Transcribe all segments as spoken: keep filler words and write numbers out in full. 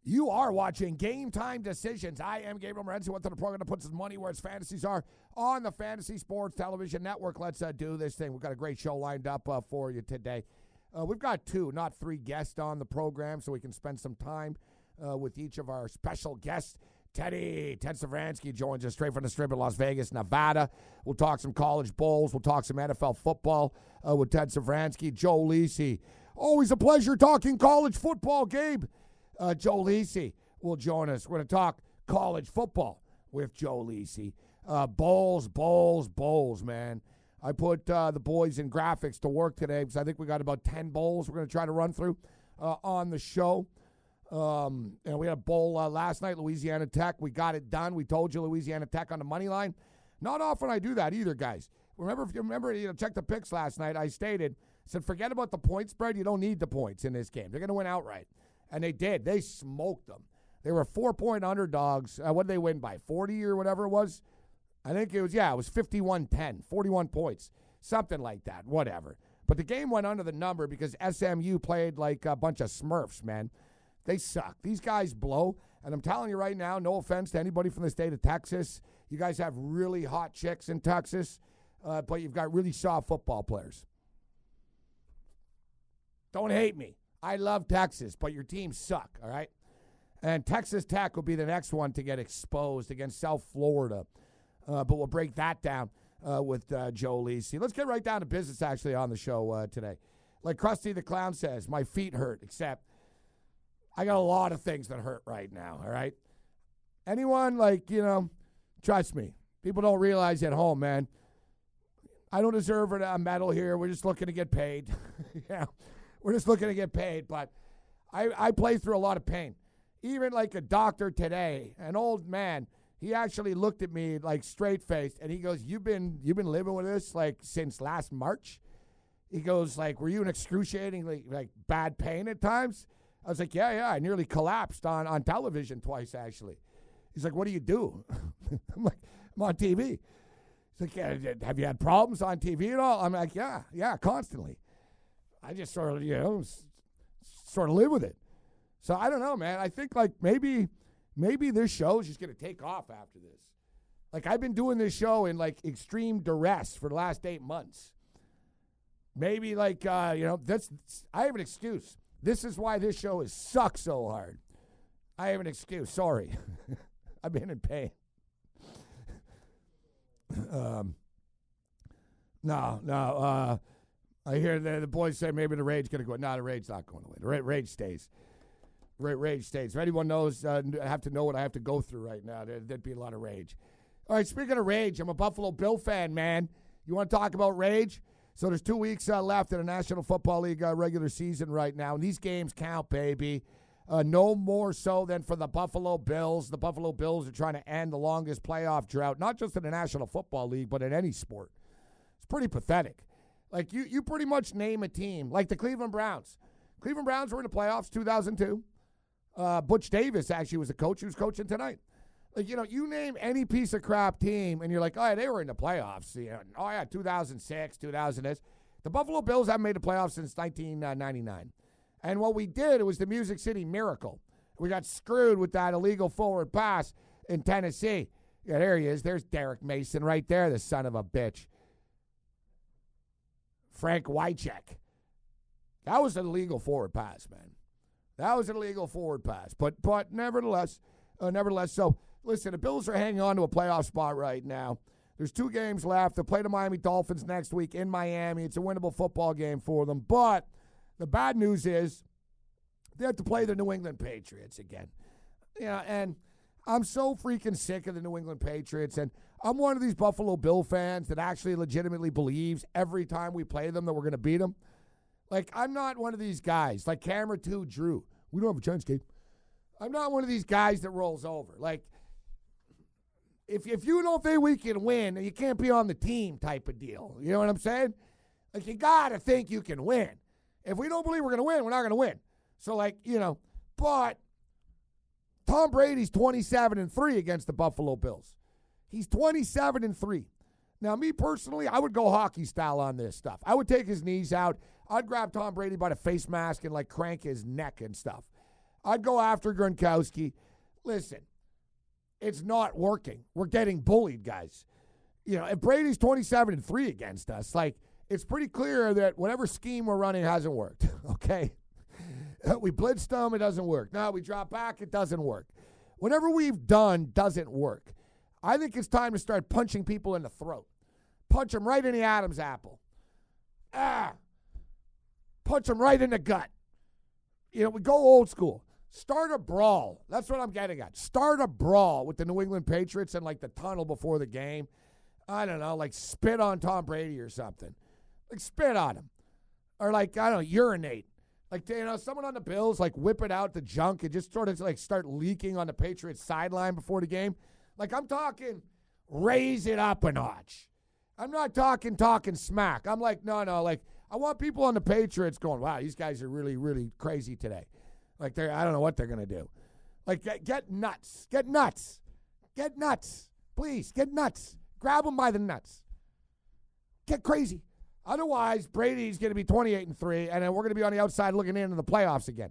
You are watching Game Time Decisions. I am Gabriel Morency. Went to the program to put some money where its fantasies are on the Fantasy Sports Television Network. Let's uh, do this thing. We've got a great show lined up uh, for you today. Uh, we've got two, not three guests on the program, so we can spend some time uh, with each of our special guests. Teddy, Ted Savransky joins us straight from the Strip in Las Vegas, Nevada. We'll talk some college bowls. We'll talk some N F L football uh, with Ted Savransky. Joe Lisi. Always a pleasure talking college football, Gabe. Uh, Joe Lisi will join us. We're going to talk college football with Joe Lisi. Uh, bowls, bowls, bowls, man. I put uh, the boys in graphics to work today because I think we got about ten bowls we're going to try to run through uh, on the show. Um, and we had a bowl uh, last night, Louisiana Tech. We got it done. We told you Louisiana Tech on the money line. Not often I do that either, guys. Remember, if you remember, you know, check the picks last night. I stated, said, forget about the point spread. You don't need the points in this game. They're going to win outright. And they did. They smoked them. They were four-point underdogs. Uh, what did they win by, forty or whatever it was? I think it was, yeah, it was fifty-one ten, forty-one points, something like that, whatever. But the game went under the number because S M U played like a bunch of Smurfs, man. They suck. These guys blow. And I'm telling you right now, no offense to anybody from the state of Texas, you guys have really hot chicks in Texas, uh, but you've got really soft football players. Don't hate me. I love Texas, but your teams suck, all right? And Texas Tech will be the next one to get exposed against South Florida. Uh, but we'll break that down uh, with uh, Joe Lisi. Let's get right down to business, actually, on the show uh, today. Like Krusty the Clown says, my feet hurt, except I got a lot of things that hurt right now, all right? Anyone, like, you know, trust me, people don't realize at home, man, I don't deserve a medal here. We're just looking to get paid. Yeah. We're just looking to get paid, but I, I play through a lot of pain. Even like a doctor today, an old man, he actually looked at me like straight-faced, and he goes, you've been you've been living with this like since last March? He goes, like, were you in excruciatingly like bad pain at times? I was like, yeah, yeah, I nearly collapsed on, on television twice, actually. He's like, what do you do? I'm like, I'm on T V. He's like, yeah, have you had problems on T V at all? I'm like, yeah, yeah, constantly. I just sort of, you know, s- sort of live with it. So I don't know, man. I think like maybe, maybe this show is just going to take off after this. Like I've been doing this show in like extreme duress for the last eight months. Maybe like, uh, you know, that's, I have an excuse. This is why this show has sucked so hard. I have an excuse. Sorry. I've been in pain. um, no, no, uh, I hear the, the boys say maybe the Rage's going to go. No, the Rage's not going away. The Ra- Rage stays. Ra- Rage stays. If anyone knows, uh, I have to know what I have to go through right now. There, there'd be a lot of rage. All right, speaking of rage, I'm a Buffalo Bill fan, man. You want to talk about rage? So there's two weeks uh, left in the National Football League uh, regular season right now, and these games count, baby. Uh, no more so than for the Buffalo Bills. The Buffalo Bills are trying to end the longest playoff drought, not just in the National Football League, but in any sport. It's pretty pathetic. Like, you, you pretty much name a team, like the Cleveland Browns. Cleveland Browns were in the playoffs two thousand two. Uh, Butch Davis actually was the coach who's coaching tonight. Like, you know, you name any piece of crap team, and you're like, oh, yeah, they were in the playoffs. You know, oh, yeah, two thousand six, two thousand eight. The Buffalo Bills haven't made the playoffs since nineteen ninety-nine. And what we did, it was the Music City Miracle. We got screwed with that illegal forward pass in Tennessee. Yeah, there he is. There's Derek Mason right there, the son of a bitch. Frank Wycheck. That was an illegal forward pass, man. That was an illegal forward pass. But but nevertheless, uh, nevertheless, so listen, the Bills are hanging on to a playoff spot right now. There's two games left. They'll play the Miami Dolphins next week in Miami. It's a winnable football game for them. But the bad news is they have to play the New England Patriots again. You know, and I'm so freaking sick of the New England Patriots, and I'm one of these Buffalo Bill fans that actually legitimately believes every time we play them that we're going to beat them. Like, I'm not one of these guys, like Camera two Drew. We don't have a chance, Gabe. I'm not one of these guys that rolls over. Like, if if you don't think we can win, you can't be on the team type of deal. You know what I'm saying? Like, you got to think you can win. If we don't believe we're going to win, we're not going to win. So, like, you know, but Tom Brady's twenty-seven and three against the Buffalo Bills. He's twenty-seven and three. Now, me personally, I would go hockey style on this stuff. I would take his knees out. I'd grab Tom Brady by the face mask and, like, crank his neck and stuff. I'd go after Gronkowski. Listen, it's not working. We're getting bullied, guys. You know, if Brady's twenty-seven and three against us, like, it's pretty clear that whatever scheme we're running hasn't worked, okay? We blitzed them, it doesn't work. Now we drop back, it doesn't work. Whatever we've done doesn't work. I think it's time to start punching people in the throat. Punch them right in the Adam's apple. Ah! Punch them right in the gut. You know, we go old school. Start a brawl. That's what I'm getting at. Start a brawl with the New England Patriots in, like, the tunnel before the game. I don't know, like spit on Tom Brady or something. Like, spit on him. Or, like, I don't know, urinate. Like, you know, someone on the Bills, like, whip it out the junk and just sort of, like, start leaking on the Patriots sideline before the game. Like, I'm talking raise it up a notch. I'm not talking talking smack. I'm like, no, no, like, I want people on the Patriots going, wow, these guys are really, really crazy today. Like, they're, I don't know what they're going to do. Like, get, get nuts. Get nuts. Get nuts. Please, get nuts. Grab them by the nuts. Get crazy. Otherwise, Brady's going to be twenty-eight and three, and then we're going to be on the outside looking into the playoffs again.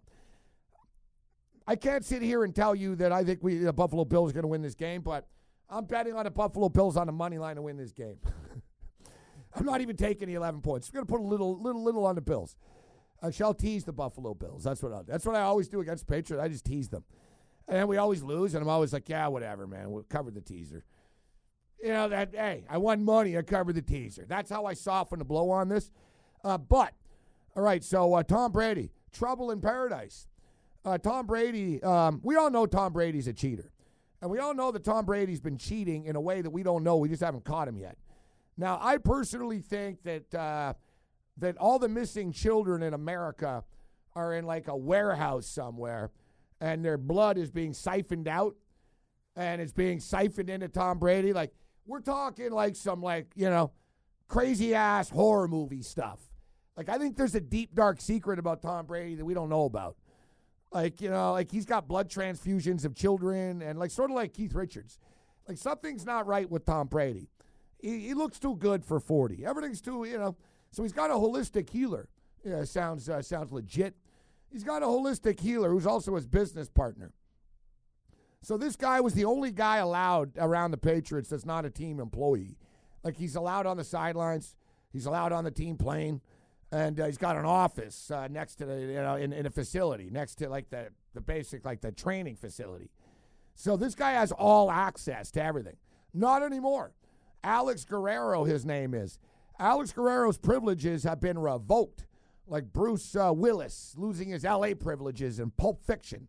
I can't sit here and tell you that I think we the Buffalo Bills are going to win this game, but I'm betting on the Buffalo Bills on the money line to win this game. I'm not even taking the eleven points. We're going to put a little, little, little on the Bills. I shall tease the Buffalo Bills. That's what I, that's what I always do against Patriots. I just tease them. And then we always lose, and I'm always like, yeah, whatever, man. We'll cover the teaser. You know, that, hey, I won money. I covered the teaser. That's how I soften the blow on this. Uh, but, all right, so uh, Tom Brady, trouble in paradise. Uh, Tom Brady, um, we all know Tom Brady's a cheater. And we all know that Tom Brady's been cheating in a way that we don't know. We just haven't caught him yet. Now, I personally think that uh, that all the missing children in America are in, like, a warehouse somewhere, and their blood is being siphoned out, and it's being siphoned into Tom Brady. Like, we're talking like some, like, you know, crazy-ass horror movie stuff. Like, I think there's a deep, dark secret about Tom Brady that we don't know about. Like, you know, like, he's got blood transfusions of children and, like, sort of like Keith Richards. Like, something's not right with Tom Brady. He, he looks too good for forty. Everything's too, you know. So he's got a holistic healer. Yeah, sounds, uh, sounds legit. He's got a holistic healer who's also his business partner. So this guy was the only guy allowed around the Patriots that's not a team employee. Like, he's allowed on the sidelines. He's allowed on the team plane. And uh, he's got an office uh, next to the, you know, in, in a facility, next to, like, the, the basic, like, the training facility. So this guy has all access to everything. Not anymore. Alex Guerrero, his name is. Alex Guerrero's privileges have been revoked, like Bruce uh, Willis losing his L A privileges in Pulp Fiction.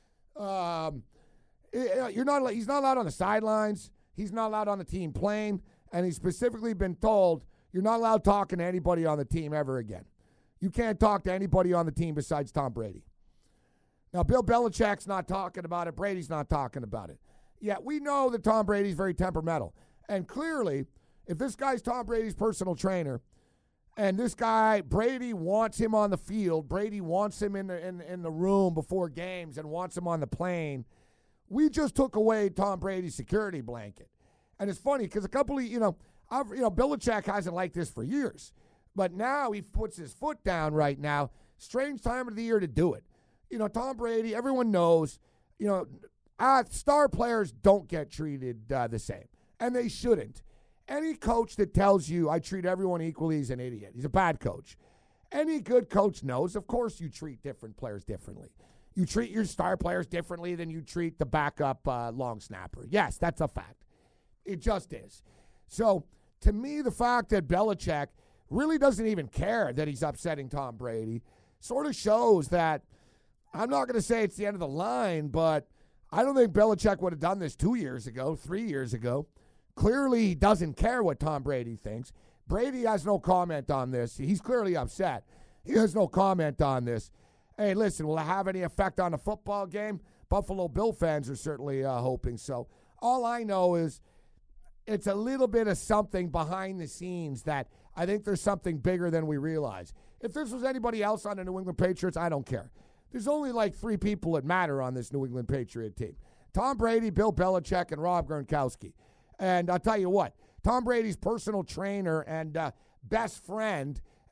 Um... You're not. He's not allowed on the sidelines. He's not allowed on the team plane. And he's specifically been told, you're not allowed talking to anybody on the team ever again. You can't talk to anybody on the team besides Tom Brady. Now, Bill Belichick's not talking about it. Brady's not talking about it. Yet we know that Tom Brady's very temperamental. And clearly, if this guy's Tom Brady's personal trainer, and this guy, Brady, wants him on the field, Brady wants him in the, in, in the room before games and wants him on the plane, we just took away Tom Brady's security blanket. And it's funny because a couple of, you know, I've, you know, Belichick hasn't liked this for years. But now he puts his foot down right now. Strange time of the year to do it. You know, Tom Brady, everyone knows, you know, uh, star players don't get treated uh, the same. And they shouldn't. Any coach that tells you I treat everyone equally is an idiot. He's a bad coach. Any good coach knows, of course, you treat different players differently. You treat your star players differently than you treat the backup uh, long snapper. Yes, that's a fact. It just is. So, to me, the fact that Belichick really doesn't even care that he's upsetting Tom Brady sort of shows that, I'm not going to say it's the end of the line, but I don't think Belichick would have done this two years ago, three years ago. Clearly, he doesn't care what Tom Brady thinks. Brady has no comment on this. He's clearly upset. He has no comment on this. Hey, listen, will it have any effect on the football game? Buffalo Bill fans are certainly uh, hoping so. All I know is it's a little bit of something behind the scenes that I think there's something bigger than we realize. If this was anybody else on the New England Patriots, I don't care. There's only like three people that matter on this New England Patriot team. Tom Brady, Bill Belichick, and Rob Gronkowski. And I'll tell you what, Tom Brady's personal trainer and uh, best friend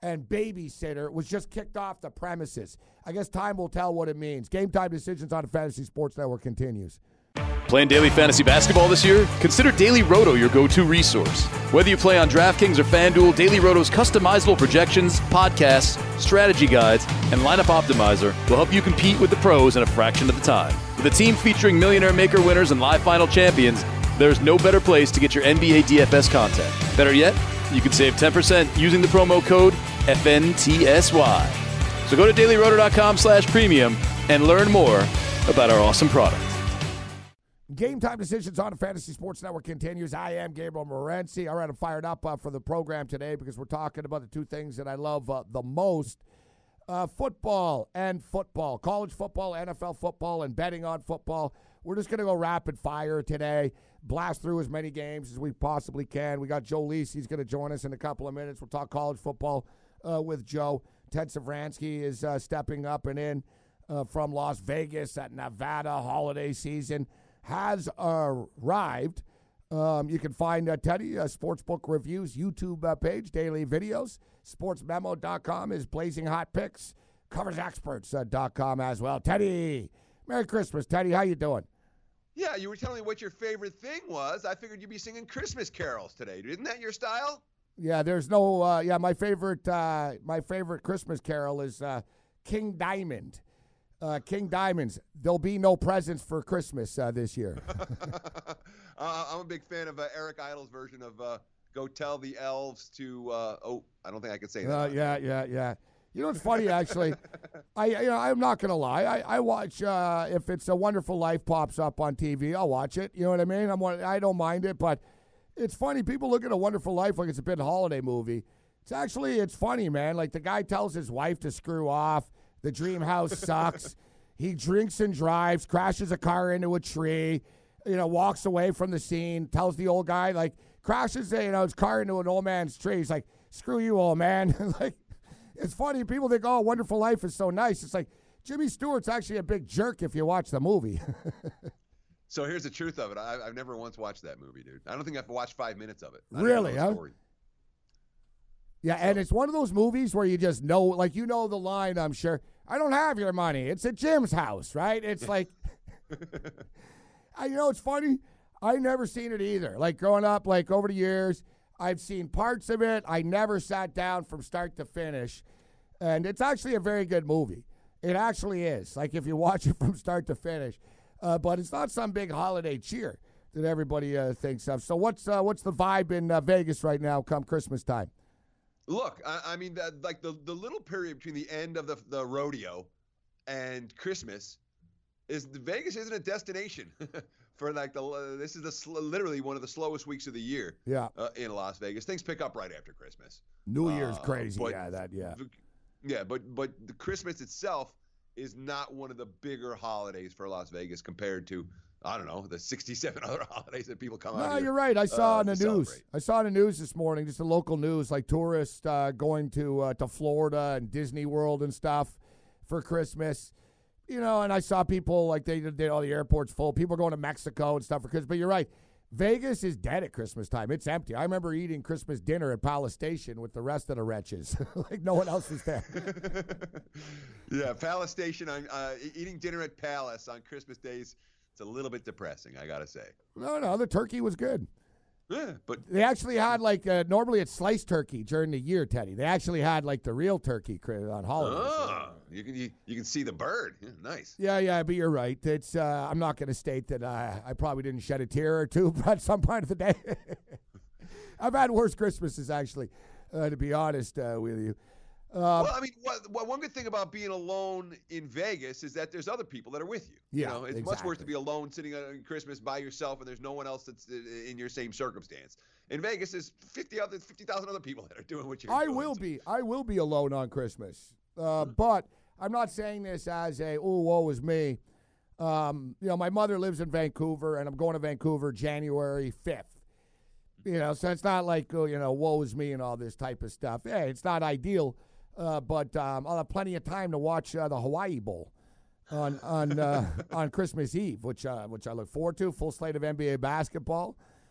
and babysitter was just kicked off the premises. I guess time will tell what it means. Game Time Decisions on the Fantasy Sports Network continues. Playing daily fantasy basketball this year? Consider Daily Roto your go-to resource. Whether you play on DraftKings or FanDuel, Daily Roto's customizable projections, podcasts, strategy guides, and lineup optimizer will help you compete with the pros in a fraction of the time. With a team featuring Millionaire Maker winners and live final champions, there's no better place to get your N B A D F S content. Better yet, you can save ten percent using the promo code F N T S Y. So go to dailyroto.com slash premium and learn more about our awesome product. Game Time Decisions on the Fantasy Sports Network continues. I am Gabriel Morency. All right, I'm fired up uh, for the program today because we're talking about the two things that I love uh, the most, uh, football and football, college football, N F L football, and betting on football. We're just going to go rapid fire today, blast through as many games as we possibly can. We got Joe Lisi. He's going to join us in a couple of minutes. We'll talk college football uh, with Joe. Ted Savransky is uh, stepping up and in uh, from Las Vegas. That Nevada holiday season has arrived. Um, you can find uh, Teddy uh, Sportsbook Reviews YouTube uh, page, daily videos. sports memo dot com is Blazing Hot Picks. covers experts dot com as well. Teddy, Merry Christmas. Teddy, how you doing? Yeah, you were telling me what your favorite thing was. I figured you'd be singing Christmas carols today. Isn't that your style? Yeah, there's no, uh, yeah, my favorite uh, my favorite Christmas carol is uh, King Diamond. Uh, King Diamonds, there'll be no presents for Christmas uh, this year. uh, I'm a big fan of uh, Eric Idle's version of uh, Go Tell the Elves to, uh, oh, I don't think I can say that. Uh, yeah, yeah, yeah. You know what's funny, actually? I, you know, I'm not going to lie. I, I watch, uh, if it's A Wonderful Life pops up on T V, I'll watch it. You know what I mean? I'm, I don't mind it, but it's funny. People look at A Wonderful Life like it's a big holiday movie. It's actually, it's funny, man. Like the guy tells his wife to screw off. The dream house sucks. He drinks and drives, crashes a car into a tree, you know, walks away from the scene, tells the old guy, like, crashes, you know, his car into an old man's tree. He's like, screw you, old man. Like, it's funny. People think, oh, Wonderful Life is so nice. It's like, Jimmy Stewart's actually a big jerk if you watch the movie. So here's the truth of it. I, I've never once watched that movie, dude. I don't think I've watched five minutes of it. I Really, huh? Story. Yeah, and it's one of those movies where you just know, like, you know the line, I'm sure. I don't have your money. It's at Jim's house, right? It's like, I, you know, it's funny. I never seen it either. Like, growing up, like, over the years, I've seen parts of it. I never sat down from start to finish. And it's actually a very good movie. It actually is. Like, if you watch it from start to finish. Uh, but it's not some big holiday cheer that everybody uh, thinks of. So what's uh, what's the vibe in uh, Vegas right now come Christmas time? Look, I, I mean, the, like the, the little period between the end of the, the rodeo and Christmas is the Vegas isn't a destination for like the uh, this is the sl- literally one of the slowest weeks of the year. Yeah, uh, in Las Vegas, things pick up right after Christmas. New Year's uh, crazy, but, yeah, that yeah, yeah, but but the Christmas itself is not one of the bigger holidays for Las Vegas compared to, I don't know, the sixty-seven other holidays that people come no, out here. No, you're right. I saw uh, on the news. Celebrate. I saw on the news this morning, just the local news, like tourists uh, going to uh, to Florida and Disney World and stuff for Christmas. You know, and I saw people, like, they did all the airports full. People going to Mexico and stuff for Christmas. But you're right. Vegas is dead at Christmas time. It's empty. I remember eating Christmas dinner at Palace Station with the rest of the wretches. Like, no one else was there. Yeah, Palace Station, on uh, eating dinner at Palace on Christmas days, it's a little bit depressing, I got to say. No, no, the turkey was good. Yeah, but they actually had, like, uh, normally it's sliced turkey during the year, Teddy. They actually had, like, the real turkey on holidays. Oh, you can you, you can see the bird. Yeah, nice. Yeah, yeah, but you're right. It's uh, I'm not going to state that uh, I probably didn't shed a tear or two at some point of the day. I've had worse Christmases, actually, uh, to be honest uh, with you. Uh, well, I mean, what, what, one good thing about being alone in Vegas is that there's other people that are with you. Yeah, you know, it's exactly. much worse to be alone sitting on Christmas by yourself and there's no one else that's in your same circumstance. In Vegas, there's fifty other, fifty thousand other people that are doing what you're I doing. I will be. I will be alone on Christmas. Uh, but I'm not saying this as a, oh, woe is me. Um, you know, my mother lives in Vancouver, and I'm going to Vancouver January fifth. You know, so it's not like, oh, you know, woe is me and all this type of stuff. Hey, it's not ideal. Uh, but um, I'll have plenty of time to watch uh, the Hawaii Bowl on on uh, on Christmas Eve, which uh, which I look forward to. Full slate of N B A basketball.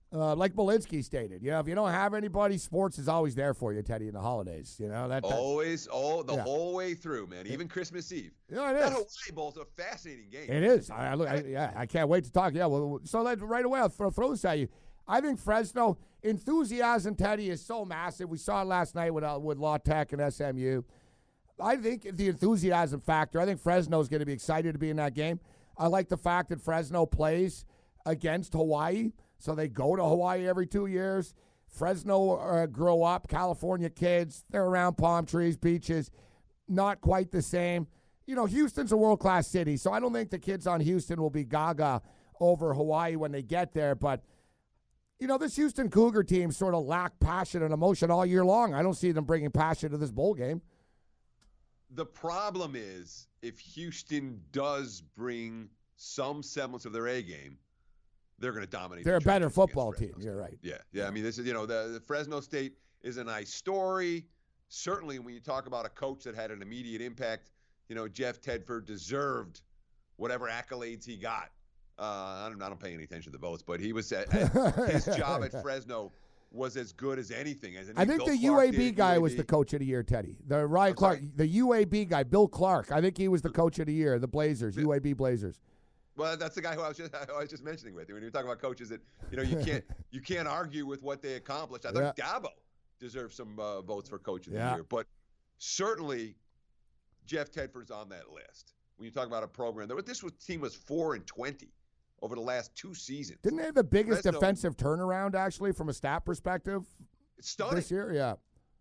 Uh, like Malinsky stated, you know, if you don't have anybody, sports is always there for you, Teddy, in the holidays. You know that, that always, all the yeah. whole way through, man. Even Christmas Eve. You know, it that is. Hawaii Bowl's a fascinating game. It is. I, I look. I, yeah, I can't wait to talk. Yeah. Well, so let right away. I'll throw, throw this at you. I think Fresno enthusiasm, Teddy, is so massive. We saw it last night with uh, with La Tech and S M U. I think the enthusiasm factor. I think Fresno is going to be excited to be in that game. I like the fact that Fresno plays against Hawaii. So they go to Hawaii every two years. Fresno uh, grow up, California kids. They're around palm trees, beaches. Not quite the same. You know, Houston's a world-class city, so I don't think the kids on Houston will be gaga over Hawaii when they get there. But, you know, this Houston Cougar team sort of lack passion and emotion all year long. I don't see them bringing passion to this bowl game. The problem is if Houston does bring some semblance of their A game, they're going to dominate. They're the a better football Fresno team. State. You're right. Yeah, yeah. I mean, this is you know the, the Fresno State is a nice story. Certainly, when you talk about a coach that had an immediate impact, you know Jeff Tedford deserved whatever accolades he got. Uh, I don't, I don't pay any attention to the votes, but he was at, at his job at Fresno was as good as anything. As I think Bill the Clark U A B did, guy U A B. was the coach of the year, Teddy. The Ryan I'm Clark, sorry? the U A B guy, Bill Clark. I think he was the coach of the year. The Blazers, Yeah. U A B Blazers. Well, that's the guy who I was just I was just mentioning with you when you were talking about coaches that you know you can't you can't argue with what they accomplished. I thought Yeah. Dabo deserved some uh, votes for coach of the Yeah. year, but certainly Jeff Tedford's on that list. When you talk about a program, that this was, team was four and twenty over the last two seasons. Didn't they have the biggest Fresno- defensive turnaround actually from a stat perspective It's stunning. this year? Yeah.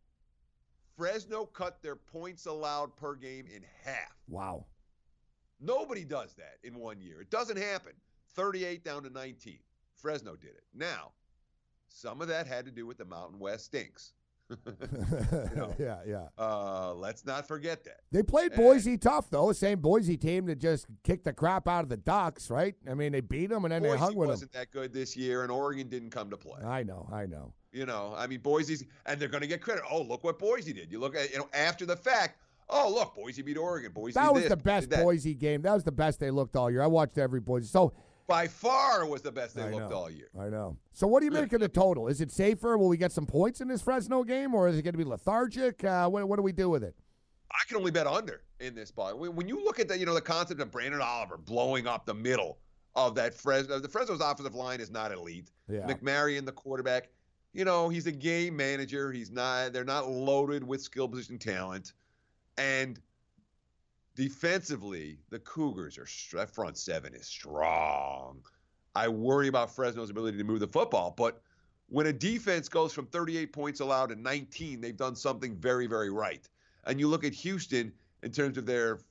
Fresno cut their points allowed per game in half. Wow. Nobody does that in one year. It doesn't happen. thirty-eight down to nineteen. Fresno did it. Now, some of that had to do with the Mountain West stinks. You know, yeah, yeah. Uh, let's not forget that. They played Boise tough though. Same Boise team that just kicked the crap out of the Ducks, right? I mean, they beat them and then Boise they hung with them. wasn't that good this year, and Oregon didn't come to play. I know, I know. You know, I mean, Boise's, and they're going to get credit. Oh, look what Boise did. You look at, you know, after the fact. Oh, look, Boise beat Oregon. Boise That did was this, the best did that. Boise game. That was the best they looked all year. I watched every Boise. So By far was the best they I looked know. all year. I know. So what do you make of the total? Is it safer? Will we get some points in this Fresno game, or is it going to be lethargic? Uh, what, what do we do with it? I can only bet under in this ball. When, when you look at the, you know, the concept of Brandon Oliver blowing up the middle of that Fresno, the Fresno's offensive line is not elite. Yeah. McMarion, the quarterback, you know, he's a game manager. He's not. They're not loaded with skill position talent, and defensively, the Cougars are that front seven is strong. I worry about Fresno's ability to move the football, but when a defense goes from thirty-eight points allowed to nineteen, they've done something very, very right. And you look at Houston in terms of their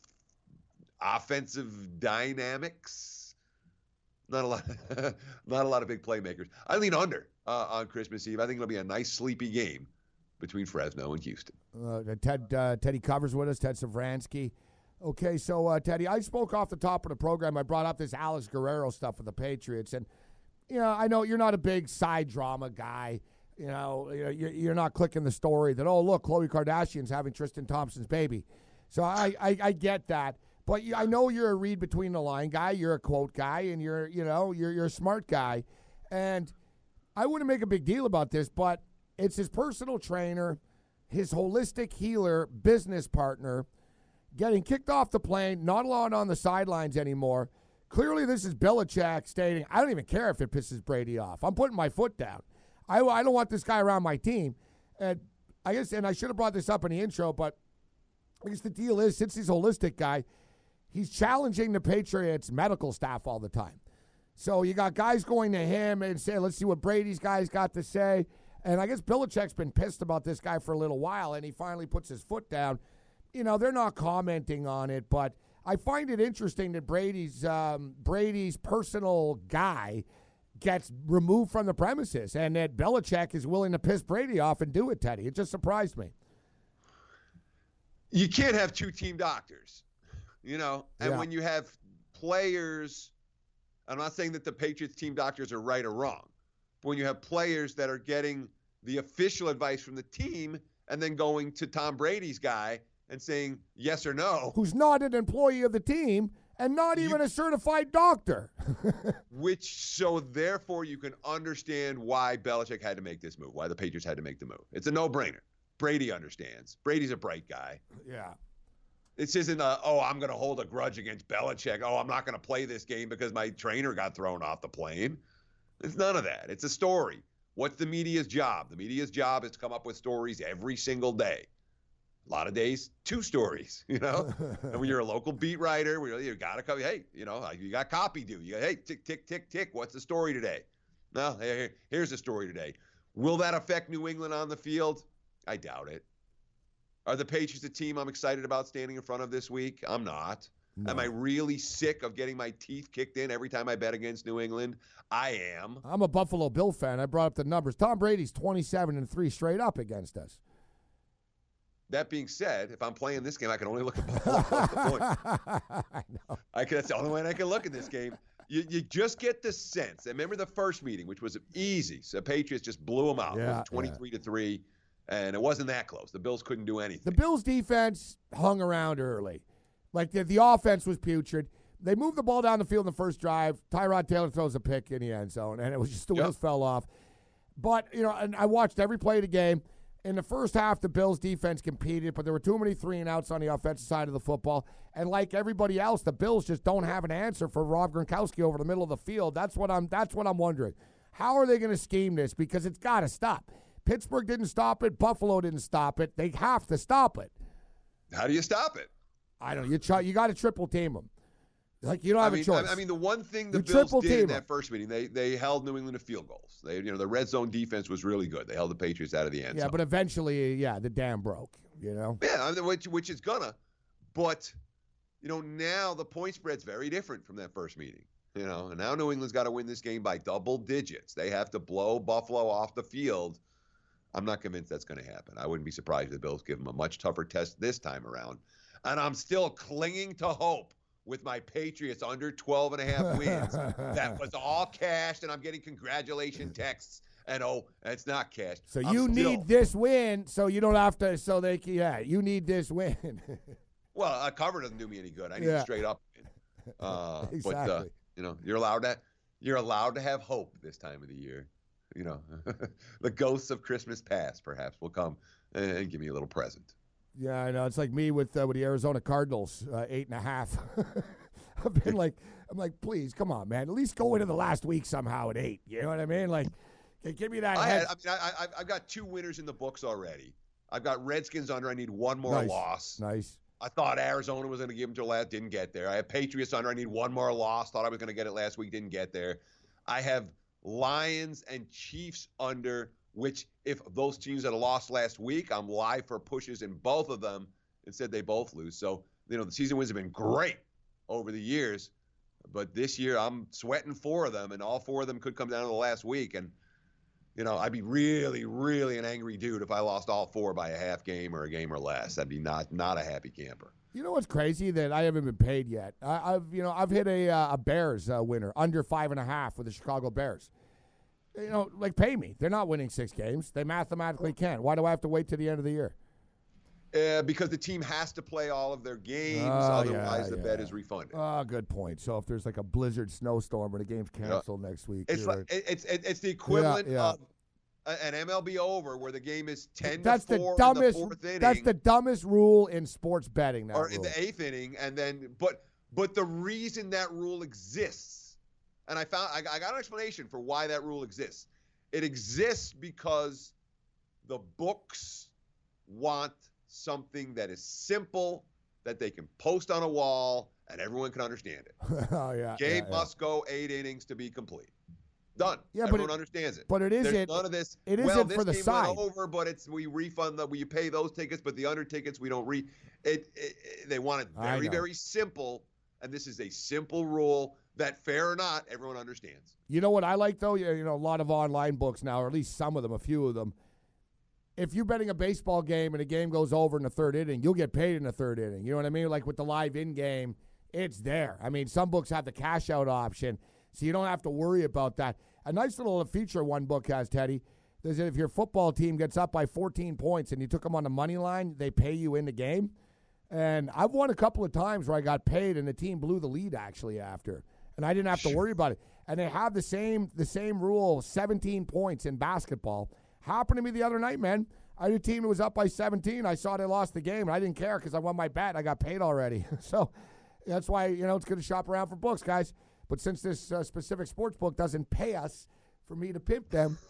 offensive dynamics, not a lot, not a lot of big playmakers. I lean under uh, on Christmas Eve. I think it'll be a nice sleepy game between Fresno and Houston. Uh, Ted uh, Teddy covers with us, Ted Savransky. Okay, so uh, Teddy, I spoke off the top of the program. I brought up this Alex Guerrero stuff with the Patriots, and you know, I know you're not a big side drama guy. You know, you're, you're not clicking the story that, oh, look, Khloe Kardashian's having Tristan Thompson's baby. So I, I, I get that, but you, I know you're a read between the line guy. You're a quote guy, and you're, you know, you're you're a smart guy, and I wouldn't make a big deal about this, but it's his personal trainer, his holistic healer, business partner, getting kicked off the plane, not allowed on the sidelines anymore. Clearly, this is Belichick stating, I don't even care if it pisses Brady off. I'm putting my foot down. I, I don't want this guy around my team. And I guess, and I should have brought this up in the intro, but I guess the deal is, since he's a holistic guy, he's challenging the Patriots medical staff all the time. So you got guys going to him and say, let's see what Brady's guys got to say. And I guess Belichick's been pissed about this guy for a little while, and he finally puts his foot down. You know, they're not commenting on it, but I find it interesting that Brady's um, Brady's personal guy gets removed from the premises, and that Belichick is willing to piss Brady off and do it, Teddy. It just surprised me. You can't have two team doctors, you know, and Yeah. when you have players, I'm not saying that the Patriots team doctors are right or wrong, but when you have players that are getting the official advice from the team and then going to Tom Brady's guy and saying yes or no. Who's not an employee of the team And not even You- a certified doctor. Which, so therefore, you can understand why Belichick had to make this move, why the Patriots had to make the move. It's a no-brainer. Brady understands. Brady's a bright guy. Yeah. This isn't a, oh, I'm going to hold a grudge against Belichick. Oh, I'm not going to play this game because my trainer got thrown off the plane. It's none of that. It's a story. What's the media's job? The media's job is to come up with stories every single day. A lot of days, two stories, you know? And when you're a local beat writer, we you got to come, hey, you know, you got copy due. You got, hey, tick, tick, tick, tick. What's the story today? No, hey, here's the story today. Will that affect New England on the field? I doubt it. Are the Patriots a team I'm excited about standing in front of this week? I'm not. No. Am I really sick of getting my teeth kicked in every time I bet against New England? I am. I'm a Buffalo Bill fan. I brought up the numbers. Tom Brady's twenty-seven and three straight up against us. That being said, if I'm playing this game, I can only look at Buffalo. I know. I can, that's the only way I can look at this game. You, you just get the sense. And remember the first meeting, which was easy. So the Patriots just blew them out. Yeah, twenty-three to three. And it wasn't that close. The Bills couldn't do anything. The Bills' defense hung around early. Like, the, the offense was putrid. They moved the ball down the field in the first drive. Tyrod Taylor throws a pick in the end zone, and it was just the yep. wheels fell off. But, you know, and I watched every play of the game. In the first half, the Bills' defense competed, but there were too many three and outs on the offensive side of the football. And like everybody else, the Bills just don't have an answer for Rob Gronkowski over the middle of the field. That's what I'm. That's what I'm wondering. How are they going to scheme this? Because it's got to stop. Pittsburgh didn't stop it. Buffalo didn't stop it. They have to stop it. How do you stop it? I don't know. You try, you got to triple team them. Like, you don't have I mean, a choice. I mean, the one thing the You Bills triple did in team that them. first meeting, they they held New England to field goals. They, you know, the red zone defense was really good. They held the Patriots out of the end Yeah, zone. but eventually, yeah, the dam broke, you know? Yeah, I mean, which, which is gonna. But, you know, now the point spread's very different from that first meeting. You know, and now New England's got to win this game by double digits. They have to blow Buffalo off the field. I'm not convinced that's going to happen. I wouldn't be surprised if the Bills give them a much tougher test this time around. And I'm still clinging to hope with my Patriots under twelve and a half wins. That was all cashed, and I'm getting congratulation texts. And, oh, it's not cashed. So I'm you still, need this win so you don't have to, so they can, yeah, you need this win. Well, a cover doesn't do me any good. I need Yeah. a straight up win. Uh, Exactly. But, uh, you know, you're allowed to, you're allowed to have hope this time of the year. You know, the ghosts of Christmas past perhaps will come and give me a little present. Yeah, I know. It's like me with uh, with the Arizona Cardinals, uh, eight and a half. I've been like, I'm like, please, come on, man. At least go into the last week somehow at eight. You know what I mean? Like, okay, give me that. I, head- had, I mean, I, I, I've got two winners in the books already. I've got Redskins under. I need one more Nice. loss. Nice. I thought Arizona was going to give them to last. Didn't get there. I have Patriots under. I need one more loss. Thought I was going to get it last week. Didn't get there. I have Lions and Chiefs under, which if those teams had lost last week, I'm live for pushes in both of them. Instead, they both lose. So, you know, the season wins have been great over the years. But this year, I'm sweating four of them, and all four of them could come down to the last week. And, you know, I'd be really, really an angry dude if I lost all four by a half game or a game or less. I'd be not not a happy camper. You know what's crazy? That I haven't been paid yet. I, I've, you know, I've hit a uh, a Bears uh, winner under five and a half with the Chicago Bears. You know, like, pay me. They're not winning six games. They mathematically can. Why do I have to wait to the end of the year? Uh, because the team has to play all of their games, Oh, otherwise yeah, the yeah. bet is refunded. Oh, good point. So if there's like a blizzard snowstorm or the game's canceled next week, It's you're like right. it's it's it's the equivalent Yeah, yeah. of a- an M L B over where the game is ten that's to the four dumbest. in the fourth inning, That's the dumbest rule in sports betting. That or in rule. the eighth inning, and then but but the reason that rule exists, and I found I, I got an explanation for why that rule exists. It exists because the books want something that is simple, that they can post on a wall, and everyone can understand it. oh yeah. Game yeah, must go eight innings to be complete. Done. Yeah, but Everyone it- understands it. But it There's isn't. none of this. it well, isn't this for the game side. went over, but it's we refund the we pay those tickets, but the under tickets we don't re. It, it, it they want it I very know. very simple, and this is a simple rule that, fair or not, everyone understands. You know what I like though? You you know, a lot of online books now, or at least some of them, a few of them. If you're betting a baseball game and a game goes over in the third inning, you'll get paid in the third inning. You know what I mean? Like with the live in game, it's there. I mean, some books have the cash out option, so you don't have to worry about that. A nice little feature one book has, Teddy, is that if your football team gets up by fourteen points and you took them on the money line, they pay you in the game. And I've won a couple of times where I got paid and the team blew the lead actually after. And I didn't have to worry about it. And they have the same the same rule, seventeen points in basketball. Happened to me the other night, man. I had a team that was up by seventeen. I saw they lost the game, and I didn't care because I won my bet. I got paid already. So that's why, you know, it's good to shop around for books, guys. But since this uh, specific sports book doesn't pay us for me to pimp them,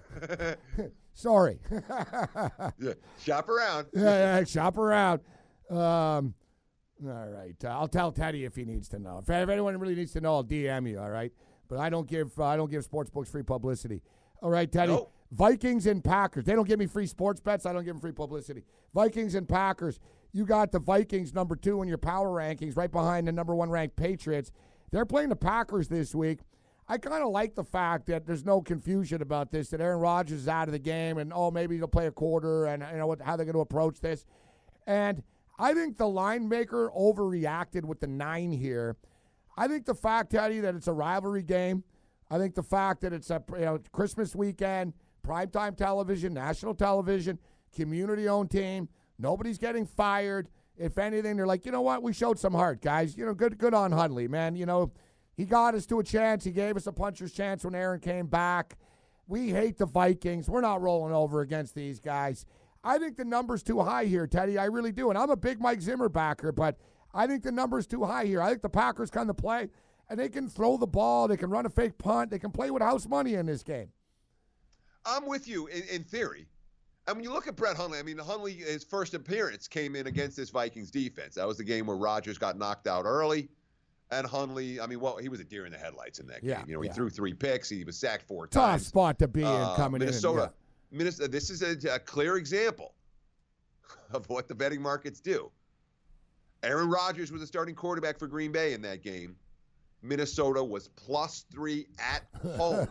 sorry. Yeah, shop around. yeah, yeah, shop around. Um, all right. Uh, I'll tell Teddy if he needs to know. If, if anyone really needs to know, I'll D M you, all right? But I don't give uh, I don't give sports books free publicity. All right, Teddy. Nope. Vikings and Packers. They don't give me free sports bets. I don't give them free publicity. Vikings and Packers. You got the Vikings number two in your power rankings, right behind the number one ranked Patriots. They're playing the Packers this week. I kind of like the fact that there's no confusion about this, that Aaron Rodgers is out of the game, and, oh, maybe he'll play a quarter, and, you know, what, how they're going to approach this. And I think the line maker overreacted with the nine here. I think the fact, Teddy, that it's a rivalry game, I think the fact that it's a you know, Christmas weekend, primetime television, national television, community-owned team, nobody's getting fired. If anything, they're like, you know what, we showed some heart, guys. You know, good good on Hundley, man. You know, he got us to a chance. He gave us a puncher's chance when Aaron came back. We hate the Vikings. We're not rolling over against these guys. I think the number's too high here, Teddy. I really do. And I'm a big Mike Zimmer backer, but I think the number's too high here. I think the Packers kind of play, and they can throw the ball. They can run a fake punt. They can play with house money in this game. I'm with you in, in theory. I mean, you look at Brett Hundley. I mean, Hundley, his first appearance came in against this Vikings defense. That was the game where Rodgers got knocked out early. And Hundley, I mean, well, he was a deer in the headlights in that yeah, game. You know, he yeah. threw three picks. He was sacked four Tough times. Tough spot to be uh, in coming Minnesota, in. Yeah. Minnesota. This is a, a clear example of what the betting markets do. Aaron Rodgers was the starting quarterback for Green Bay in that game. Minnesota was plus three at home.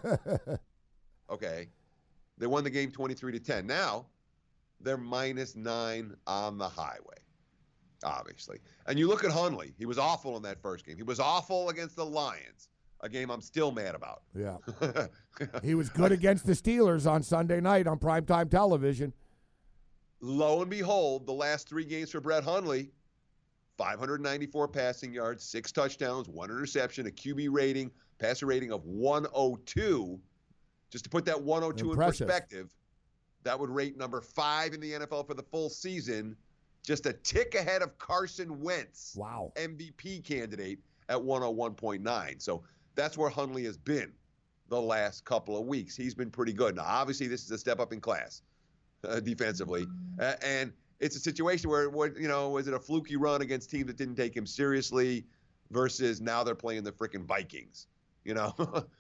Okay. They won the game twenty-three to ten. Now, they're minus nine on the highway, obviously. And you look at Hundley. He was awful in that first game. He was awful against the Lions, a game I'm still mad about. Yeah. He was good against the Steelers on Sunday night on primetime television. Lo and behold, the last three games for Brett Hundley, five hundred ninety-four passing yards, six touchdowns, one interception, a Q B rating, passer rating of one oh two. Just to put that one oh two Impressive. in perspective, that would rate number five in the N F L for the full season, just a tick ahead of Carson Wentz, wow, M V P candidate at one oh one point nine. So that's where Hundley has been the last couple of weeks. He's been pretty good. Now, obviously, this is a step up in class uh, defensively, uh, and it's a situation where, what you know, was it a fluky run against teams that didn't take him seriously versus now they're playing the freaking Vikings, you know,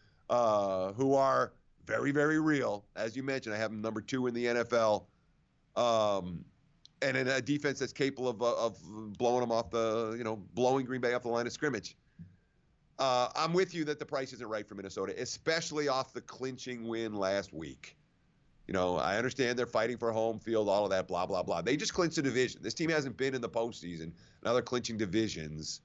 uh, who are very, very real. As you mentioned, I have him number two in the N F L, um, and in a defense that's capable of, of blowing them off the, you know, blowing Green Bay off the line of scrimmage. Uh, I'm with you that the price isn't right for Minnesota, especially off the clinching win last week. You know, I understand they're fighting for home field, all of that, blah, blah, blah. They just clinched the division. This team hasn't been in the postseason. Now they're clinching divisions.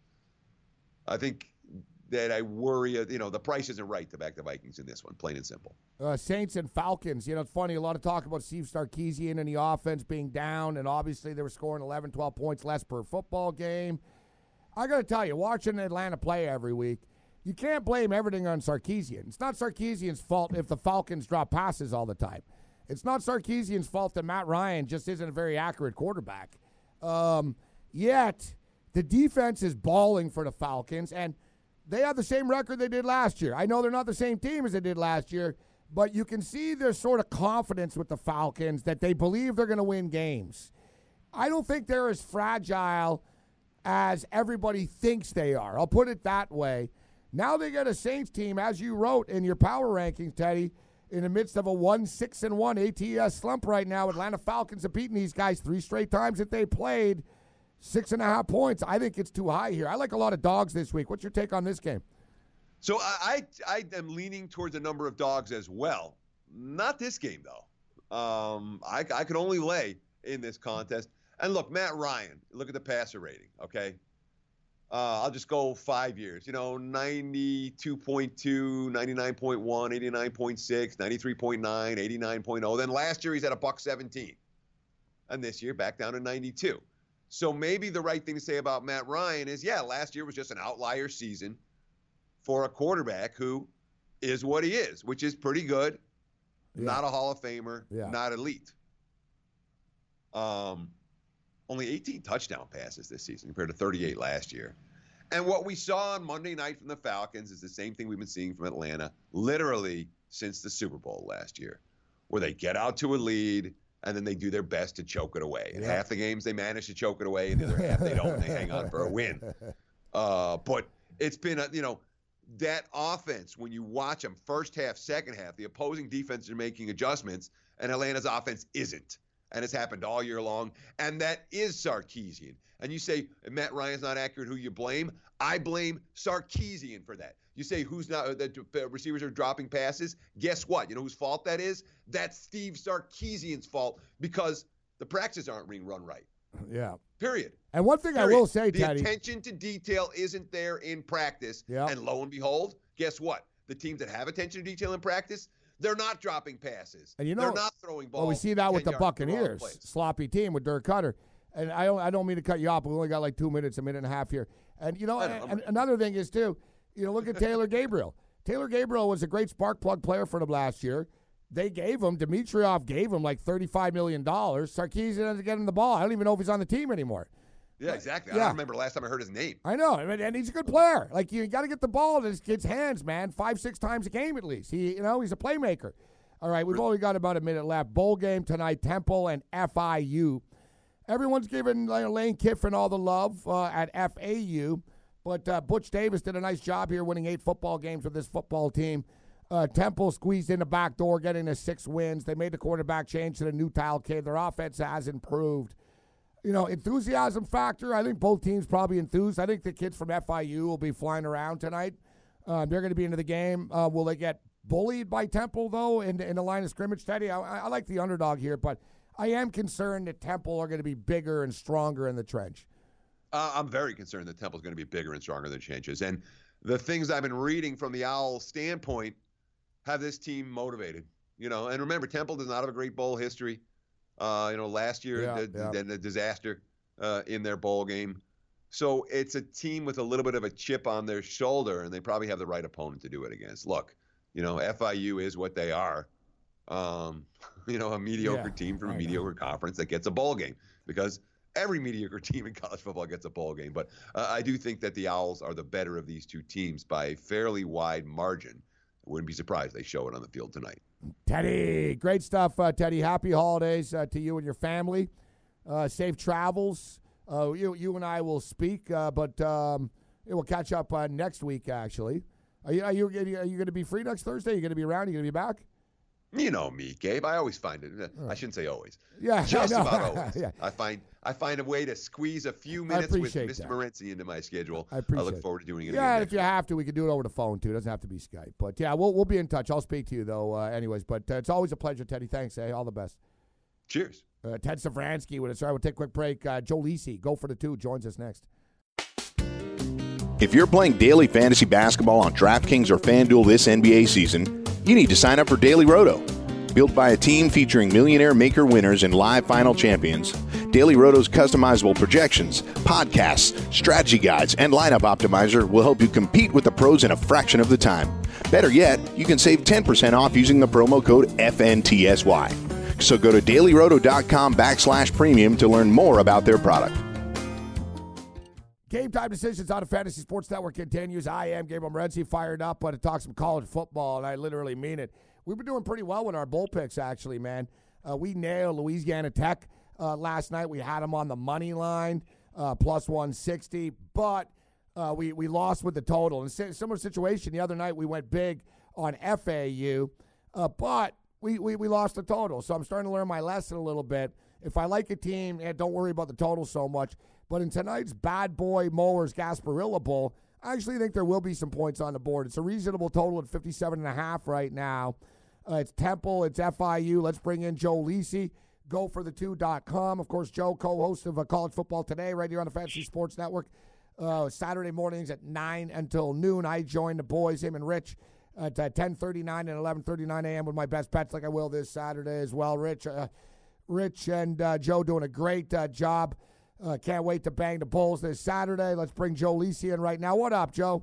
I think that I worry, you know, the price isn't right to back the Vikings in this one, plain and simple. Uh, Saints and Falcons. You know, it's funny, a lot of talk about Steve Sarkisian and the offense being down, and obviously they were scoring eleven, twelve points less per football game. I got to tell you, watching Atlanta play every week, you can't blame everything on Sarkisian. It's not Sarkisian's fault if the Falcons drop passes all the time. It's not Sarkisian's fault that Matt Ryan just isn't a very accurate quarterback. Um, yet, the defense is balling for the Falcons, and they have the same record they did last year. I know they're not the same team as they did last year, but you can see their sort of confidence with the Falcons that they believe they're going to win games. I don't think they're as fragile as everybody thinks they are. I'll put it that way. Now they get a Saints team, as you wrote in your power rankings, Teddy, in the midst of a one six and one A T S slump right now. Atlanta Falcons have beaten these guys three straight times that they played. Six and a half points. I think it's too high here. I like a lot of dogs this week. What's your take on this game? So I I, I am leaning towards a number of dogs as well. Not this game, though. Um, I, I could only lay in this contest. And look, Matt Ryan, look at the passer rating, okay? Uh, I'll just go five years. You know, ninety-two point two, ninety-nine point one, eighty-nine point six, ninety-three point nine, eighty-nine point oh. Then last year he's at a buck seventeen. And this year back down to ninety-two. So maybe the right thing to say about Matt Ryan is, yeah, last year was just an outlier season for a quarterback who is what he is, which is pretty good. Yeah. Not a Hall of Famer, yeah. not elite. Um, only eighteen touchdown passes this season compared to thirty-eight last year. And what we saw on Monday night from the Falcons is the same thing we've been seeing from Atlanta literally since the Super Bowl last year, where they get out to a lead and then they do their best to choke it away. And yeah. half the games they manage to choke it away, and the other half they don't, and they hang on for a win. Uh, but it's been, a, you know, that offense, when you watch them first half, second half, the opposing defense are making adjustments, and Atlanta's offense isn't. And it's happened all year long. And that is Sarkisian. And you say, Matt Ryan's not accurate, who you blame? I blame Sarkisian for that. You say, who's not, the receivers are dropping passes? Guess what? You know whose fault that is? That's Steve Sarkisian's fault, because the practices aren't being run right. Yeah. Period. And one thing Period. I will say, the Teddy. The attention to detail isn't there in practice. Yeah. And lo and behold, guess what? The teams that have attention to detail in practice, they're not dropping passes. And you know, they're not throwing balls. Well, we see that with the Buccaneers. Sloppy team with Dirk Cutter. And I don't, I don't mean to cut you off, but we only got like two minutes, a minute and a half here. And, you know, and, and another thing is, too, you know, look at Taylor Gabriel. Taylor Gabriel was a great spark plug player for them last year. They gave him, Dimitroff gave him like thirty-five million dollars. Sarkisian doesn't get him the ball. I don't even know if he's on the team anymore. Yeah, exactly. Yeah. I don't remember the last time I heard his name. I know, and he's a good player. Like, you got to get the ball in his kid's hands, man, five, six times a game at least. He, you know, he's a playmaker. All right, we've only got about a minute left. Bowl game tonight, Temple and F I U. Everyone's giving uh, Lane Kiffin all the love uh, at F A U, but uh, Butch Davis did a nice job here winning eight football games with this football team. Uh, Temple squeezed in the back door, getting the six wins. They made the quarterback change to the new tile kid. Their offense has improved. You know, enthusiasm factor, I think both teams probably enthused. I think the kids from F I U will be flying around tonight. Uh, they're going to be into the game. Uh, will they get bullied by Temple, though, in, in the line of scrimmage, Teddy? I, I like the underdog here, but I am concerned that Temple are going to be bigger and stronger in the trench. Uh, I'm very concerned that Temple's going to be bigger and stronger than trenches. And the things I've been reading from the Owl standpoint have this team motivated. You know, and remember, Temple does not have a great bowl history. Uh, you know, last year, yeah, the, yeah. the, the disaster uh, in their bowl game. So it's a team with a little bit of a chip on their shoulder, and they probably have the right opponent to do it against. Look, you know, F I U is what they are. Um, you know, a mediocre yeah, team from a mediocre know. conference that gets a bowl game, because every mediocre team in college football gets a bowl game. But uh, I do think that the Owls are the better of these two teams by a fairly wide margin. I wouldn't be surprised they show it on the field tonight. Teddy, great stuff, uh, Teddy. Happy holidays uh, to you and your family. Uh, safe travels. Uh, you, you and I will speak, uh, but um, we'll catch up uh, next week, actually. Are you, are you, are you going to be free next Thursday? Are you going to be around? Are you going to be back? You know me, Gabe. I always find it. I shouldn't say always. Yeah, just I about always. yeah. I find I find a way to squeeze a few minutes with Mister that. Morency into my schedule. I appreciate I look it. forward to doing it. Yeah, again if you have to, we can do it over the phone too. It doesn't have to be Skype. But yeah, we'll we'll be in touch. I'll speak to you though, uh, anyways. But uh, it's always a pleasure, Teddy. Thanks. Eh? All the best. Cheers. Uh, Ted Savransky with us. All right, we'll take a quick break. Uh, Joe Lisi, go for the two, joins us next. If you're playing daily fantasy basketball on DraftKings or FanDuel this N B A season, you need to sign up for Daily Roto. Built by a team featuring millionaire maker winners and live final champions, Daily Roto's customizable projections, podcasts, strategy guides, and lineup optimizer will help you compete with the pros in a fraction of the time. Better yet, you can save ten percent off using the promo code F N T S Y. So go to dailyroto.com backslash premium to learn more about their product. Game Time Decisions on the Fantasy Sports Network continues. I am Gabriel Morency, fired up uh, to talk some college football, and I literally mean it. We've been doing pretty well with our bowl picks, actually, man. Uh, we nailed Louisiana Tech uh, last night. We had them on the money line, uh, plus one sixty, but uh, we, we lost with the total. In a similar situation, the other night we went big on F A U, uh, but we, we, we lost the total. So I'm starting to learn my lesson a little bit. If I like a team, eh, don't worry about the total so much. But in tonight's Bad Boy Mowers Gasparilla Bowl, I actually think there will be some points on the board. It's a reasonable total at fifty-seven and a half right now. Uh, it's Temple, it's F I U. Let's bring in Joe Lisi, go for the two dot com. Of course, Joe, co-host of uh, College Football Today right here on the Fantasy Sports Network. Uh, Saturday mornings at nine until noon. I join the boys, him and Rich, at uh, ten thirty-nine and eleven thirty-nine a.m. with my best bets like I will this Saturday as well. Rich, uh, Rich and uh, Joe doing a great uh, job Uh, can't wait to bang the Bulls this Saturday. Let's bring Joe Lisi in right now. What up, Joe?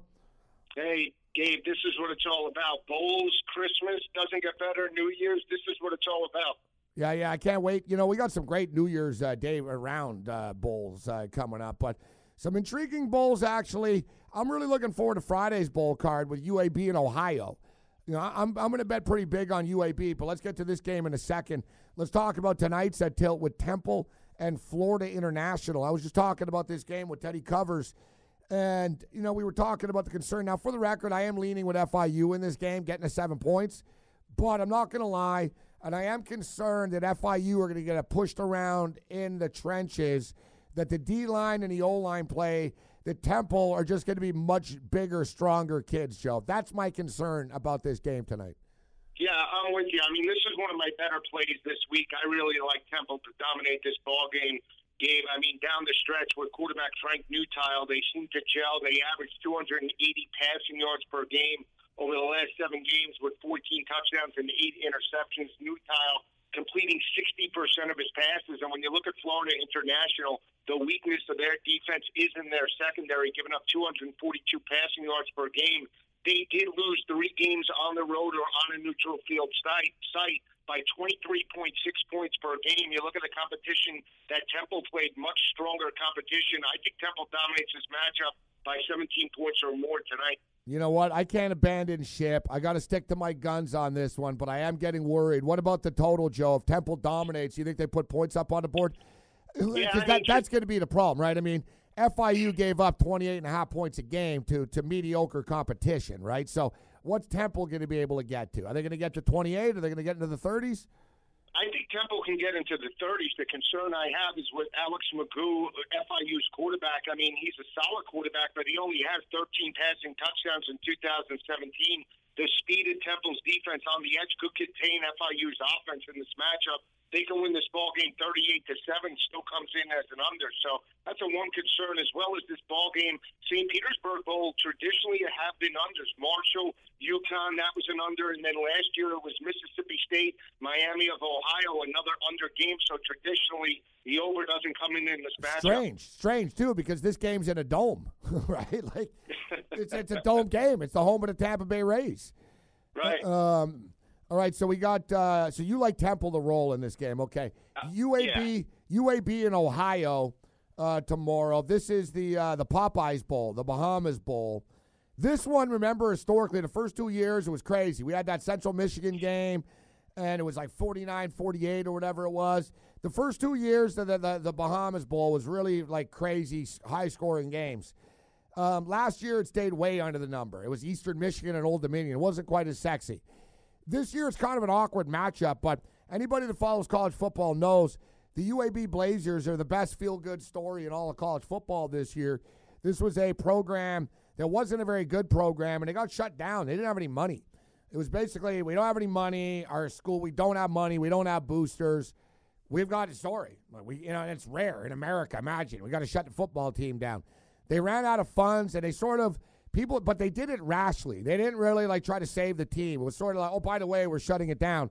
Hey, Gabe, this is what it's all about. Bowls, Christmas, doesn't get better. New Year's, this is what it's all about. Yeah, yeah, I can't wait. You know, we got some great New Year's uh, Day around uh, bowls uh, coming up, but some intriguing bowls, actually. I'm really looking forward to Friday's bowl card with U A B in Ohio. You know, I'm I'm going to bet pretty big on U A B, but let's get to this game in a second. Let's talk about tonight's at Tilt with Temple and Florida International. I was just talking about this game with Teddy Covers, and, you know, we were talking about the concern. Now, for the record, I am leaning with F I U in this game, getting to seven points, but I'm not going to lie, and I am concerned that F I U are going to get pushed around in the trenches, that the D-line and the O-line play, that Temple are just going to be much bigger, stronger kids, Joe. That's my concern about this game tonight. Yeah, I'm with you. I mean, this is one of my better plays this week. I really like Temple to dominate this ball game. Gabe, I mean, down the stretch with quarterback Frank Newtile, they seem to gel. They average two hundred eighty passing yards per game over the last seven games with fourteen touchdowns and eight interceptions. Newtile completing sixty percent of his passes. And when you look at Florida International, the weakness of their defense is in their secondary, giving up two hundred forty-two passing yards per game. They did lose three games on the road or on a neutral field site, site by twenty-three point six points per game. You look at the competition that Temple played, much stronger competition. I think Temple dominates this matchup by seventeen points or more tonight. You know what? I can't abandon ship. I got to stick to my guns on this one, but I am getting worried. What about the total, Joe? If Temple dominates, you think they put points up on the board? Yeah, that, I mean, that's going to be the problem, right? I mean, F I U gave up twenty-eight and a half points a game to, to mediocre competition, right? So what's Temple going to be able to get to? Are they going to get to twenty-eight? Are they going to get into the thirties? I think Temple can get into the thirties. The concern I have is with Alex Magoo, F I U's quarterback. I mean, he's a solid quarterback, but he only has thirteen passing touchdowns in two thousand seventeen. The speed of Temple's defense on the edge could contain F I U's offense in this matchup. They can win this ball game thirty-eight to seven, still comes in as an under. So that's a one concern, as well as this ball game. Saint Petersburg Bowl traditionally have been unders. Marshall, UConn, that was an under, and then last year it was Mississippi State, Miami of Ohio, another under game. So traditionally, the over doesn't come in in this matchup. Strange, strange too, because this game's in a dome, right? Like it's it's a dome game. It's the home of the Tampa Bay Rays, right? Um. All right, so we got uh, so you like Temple to roll in this game, okay? Uh, U A B, yeah. U A B in Ohio uh, tomorrow. This is the uh, the Popeyes Bowl, the Bahamas Bowl. This one, remember, historically, the first two years it was crazy. We had that Central Michigan game, and it was like forty-nine forty-eight or whatever it was. The first two years, the the, the Bahamas Bowl was really like crazy, high-scoring games. Um, last year, it stayed way under the number. It was Eastern Michigan and Old Dominion. It wasn't quite as sexy. This year it's kind of an awkward matchup, but anybody that follows college football knows the U A B Blazers are the best feel-good story in all of college football this year. This was a program that wasn't a very good program, and it got shut down. They didn't have any money. It was basically, we don't have any money. Our school, we don't have money. We don't have boosters. We've got a story. We, you know, it's rare in America. Imagine. We got to shut the football team down. They ran out of funds, and they sort of People, but they did it rashly. They didn't really like try to save the team. It was sort of like, oh, by the way, we're shutting it down.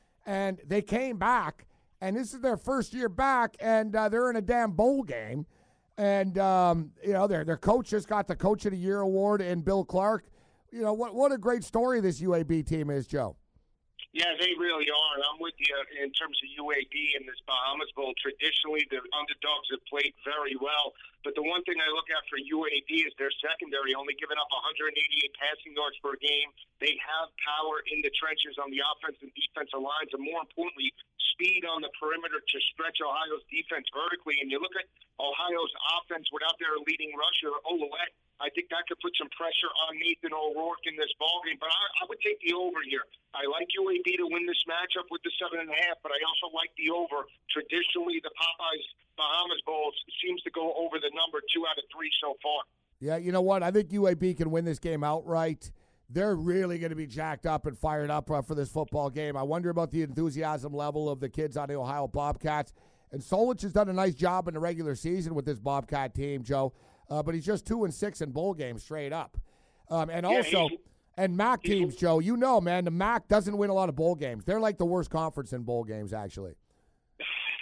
And they came back, and this is their first year back, and uh, they're in a damn bowl game. And um, you know, their their coach just got the Coach of the Year award, and Bill Clark. You know what? What a great story this U A B team is, Joe. Yeah, they really are. And I'm with you in terms of U A B in this Bahamas Bowl. Traditionally, the underdogs have played very well. But the one thing I look at for U A B is their secondary, only giving up one hundred eighty-eight passing yards per game. They have power in the trenches on the offensive and defensive lines, and more importantly, speed on the perimeter to stretch Ohio's defense vertically. And you look at Ohio's offense without their leading rusher, Olawet. I think that could put some pressure on Nathan O'Rourke in this ballgame. But I, I would take the over here. I like U A B to win this matchup with the seven and a half, but I also like the over. Traditionally, the Popeyes Bahamas Bowl seems to go over the number two out of three so far. Yeah, you know what? I think U A B can win this game outright. They're really going to be jacked up and fired up uh, for this football game. I wonder about the enthusiasm level of the kids on the Ohio Bobcats. And Solich has done a nice job in the regular season with this Bobcat team, Joe. Uh, but he's just two and six in bowl games straight up. Um, and yeah, also, and M A C teams, Joe, you know, man, the M A C doesn't win a lot of bowl games. They're like the worst conference in bowl games, actually.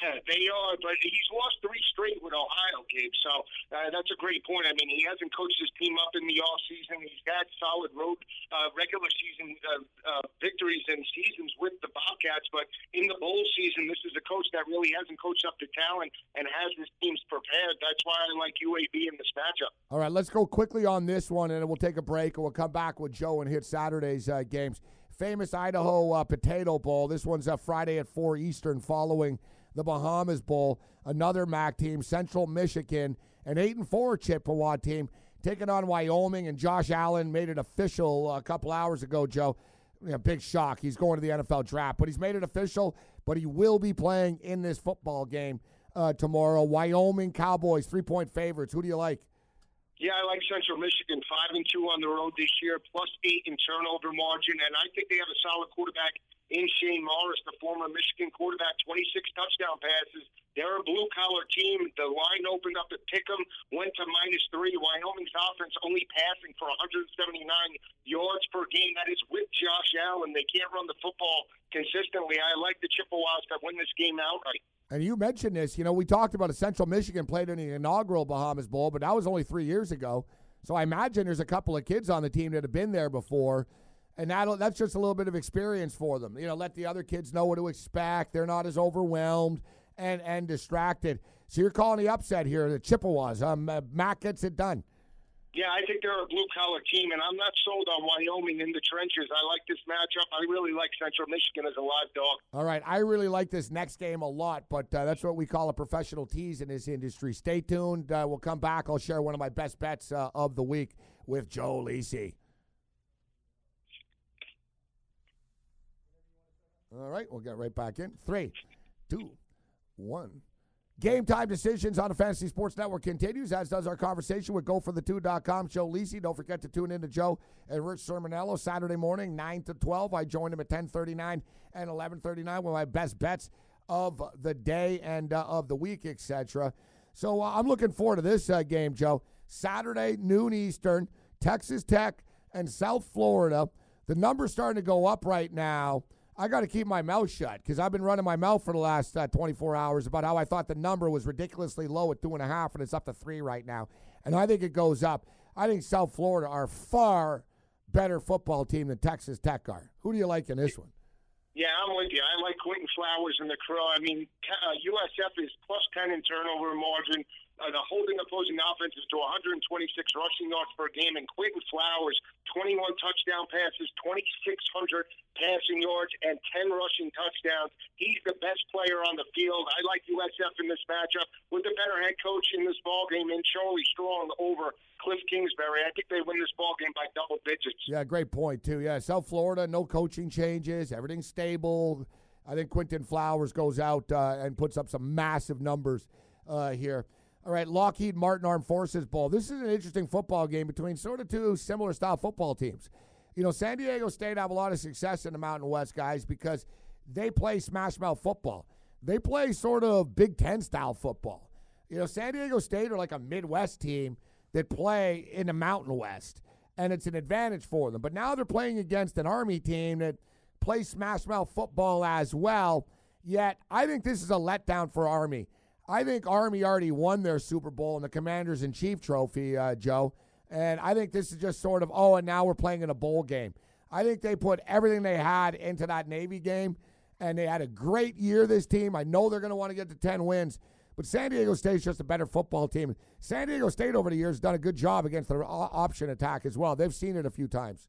They are, but he's lost three straight with Ohio, Gabe. So uh, that's a great point. I mean, he hasn't coached his team up in the off season. He's had solid road uh, regular season uh, uh, victories and seasons with the Bobcats, but in the bowl season, this is a coach that really hasn't coached up to talent and has his teams prepared. That's why I like U A B in this matchup. All right, let's go quickly on this one, and then we'll take a break, and we'll come back with Joe and hit Saturday's uh, games. Famous Idaho uh, Potato Bowl. This one's uh, Friday at four Eastern following the Bahamas Bowl. Another M A C team, Central Michigan, an eight and four Chippewa team, taking on Wyoming, and Josh Allen made it official a couple hours ago, Joe. Yeah, big shock. He's going to the N F L draft, but he's made it official, but he will be playing in this football game uh, tomorrow. Wyoming Cowboys, three-point favorites. Who do you like? Yeah, I like Central Michigan, five and two on the road this year, plus eight in turnover margin, and I think they have a solid quarterback in Shane Morris, the former Michigan quarterback, twenty-six touchdown passes. They're a blue-collar team. The line opened up at Pick'em, went to minus three. Wyoming's offense only passing for one hundred seventy-nine yards per game. That is with Josh Allen. They can't run the football consistently. I like the Chippewas to win this game outright. And you mentioned this, you know, we talked about a Central Michigan played in the inaugural Bahamas Bowl, but that was only three years ago. So I imagine there's a couple of kids on the team that have been there before, and that'll, that's just a little bit of experience for them. You know, let the other kids know what to expect. They're not as overwhelmed and, and distracted. So you're calling the upset here, the Chippewas. Um, uh, Mac gets it done. Yeah, I think they're a blue-collar team, and I'm not sold on Wyoming in the trenches. I like this matchup. I really like Central Michigan as a live dog. All right, I really like this next game a lot, but uh, that's what we call a professional tease in this industry. Stay tuned. Uh, we'll come back. I'll share one of my best bets uh, of the week with Joe Lisi. All right, we'll get right back in. Three, two, one. Game time decisions on the Fantasy Sports Network continues, as does our conversation with go for the two dot com. Joe Lisi. Don't forget to tune in to Joe and Rich Sermonello Saturday morning, nine to twelve. I join him at ten thirty-nine and eleven thirty-nine with my best bets of the day and uh, of the week, et cetera. So uh, I'm looking forward to this uh, game, Joe. Saturday, noon Eastern, Texas Tech and South Florida. The number's starting to go up right now. I got to keep my mouth shut because I've been running my mouth for the last uh, twenty-four hours about how I thought the number was ridiculously low at two and a half, and it's up to three right now. And I think it goes up. I think South Florida are a far better football team than Texas Tech are. Who do you like in this one? Yeah, I'm with you. I like Quentin Flowers and the Crow. I mean, uh, U S F is plus ten in turnover margin. Uh, the holding opposing offenses to one hundred twenty-six rushing yards per game, and Quentin Flowers, twenty-one touchdown passes, twenty-six hundred passing yards, and ten rushing touchdowns. He's the best player on the field. I like U S F in this matchup with the better head coach in this ballgame in Charlie Strong over Cliff Kingsbury. I think they win this ballgame by double digits. Yeah, great point, too. Yeah, South Florida, no coaching changes. Everything's stable. I think Quentin Flowers goes out uh, and puts up some massive numbers uh, here. All right, Lockheed Martin Armed Forces Bowl. This is an interesting football game between sort of two similar style football teams. You know, San Diego State have a lot of success in the Mountain West, guys, because they play smash mouth football. They play sort of Big Ten style football. You know, San Diego State are like a Midwest team that play in the Mountain West, and it's an advantage for them. But now they're playing against an Army team that plays smash mouth football as well, yet I think this is a letdown for Army. I think Army already won their Super Bowl in the Commanders-in-Chief trophy, uh, Joe. And I think this is just sort of, oh, and now we're playing in a bowl game. I think they put everything they had into that Navy game, and they had a great year, this team. I know they're going to want to get to ten wins. But San Diego State's just a better football team. San Diego State over the years has done a good job against their option attack as well. They've seen it a few times.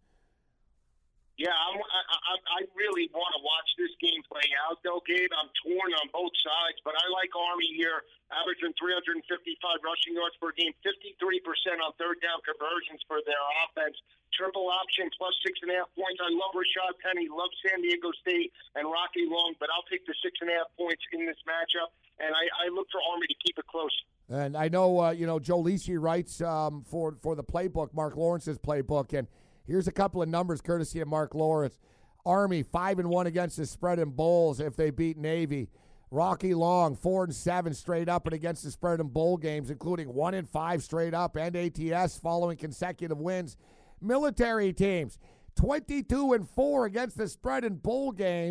Yeah, I'm, I, I, I really want to watch this game play out, though, Gabe. I'm torn on both sides, but I like Army here, averaging three hundred fifty-five rushing yards per game, fifty-three percent on third down conversions for their offense. Triple option plus six and a half points. I love Rashad Penny, love San Diego State and Rocky Long, but I'll take the six and a half points in this matchup, and I, I look for Army to keep it close. And I know, uh, you know, Joe Lisi writes um, for for the playbook, Mark Lawrence's playbook, and here's a couple of numbers courtesy of Mark Lawrence. Army, five and one against the spread in bowls if they beat Navy. Rocky Long, four and seven straight up and against the spread in bowl games, including one and five straight up and A T S following consecutive wins. Military teams, twenty-two and four against the spread in bowl games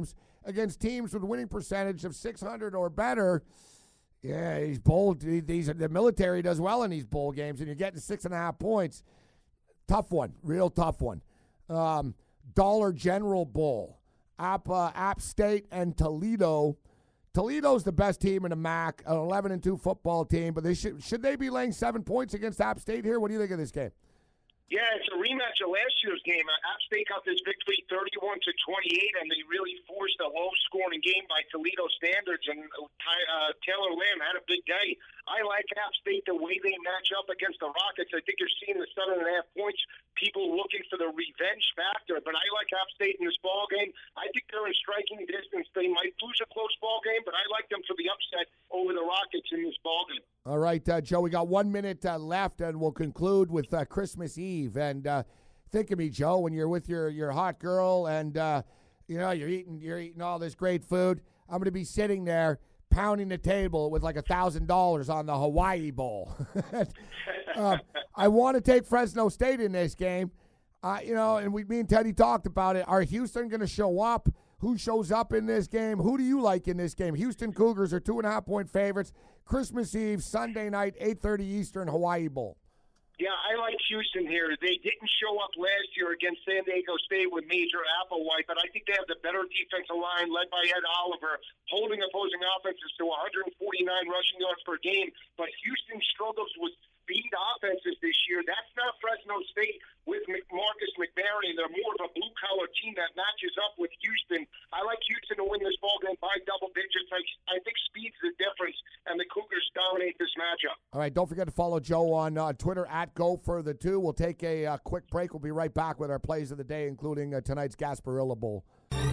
against teams with winning percentage of six hundred or better. Yeah, he's bowl. These the military does well in these bowl games, and you're getting six and a half points. Tough one, real tough one. Um, Dollar General Bowl, App uh, App State and Toledo. Toledo's the best team in the M A C, an eleven and two football team. But they should should they be laying seven points against App State here? What do you think of this game? Yeah, it's a rematch of last year's game. Uh, App State got this victory thirty-one to twenty-eight, and they really forced a low-scoring game by Toledo standards, and uh, Taylor Lamb had a big day. I like App State the way they match up against the Rockets. I think you're seeing the seven and a half points, people looking for the revenge factor, but I like App State in this ball game. I think they're in striking distance. They might lose a close ball game, but I like them for the upset over the Rockets in this ball game. All right, uh, Joe, we got one minute uh, left, and we'll conclude with uh, Christmas Eve. And uh, think of me, Joe, when you're with your, your hot girl and, uh, you know, you're eating you're eating all this great food. I'm going to be sitting there pounding the table with like a thousand dollars on the Hawaii Bowl. uh, I want to take Fresno State in this game, uh, you know, and we, me and Teddy talked about it. Are Houston going to show up? Who shows up in this game? Who do you like in this game? Houston Cougars are two and a half point favorites. Christmas Eve, Sunday night, eight thirty Eastern, Hawaii Bowl. Yeah, I like Houston here. They didn't show up last year against San Diego State with Major Applewhite, but I think they have the better defensive line led by Ed Oliver, holding opposing offenses to one hundred forty-nine rushing yards per game. But Houston struggles with speed offenses this year. That's not Fresno State with Marcus McBarney. They're more of a blue-collar team that matches up with Houston. I like Houston to win this ball game by double digits. I, I think speed's the difference, and the Cougars dominate this matchup. All right, don't forget to follow Joe on uh, Twitter at Go For The Two. We'll take a uh, quick break. We'll be right back with our plays of the day, including uh, tonight's Gasparilla Bowl.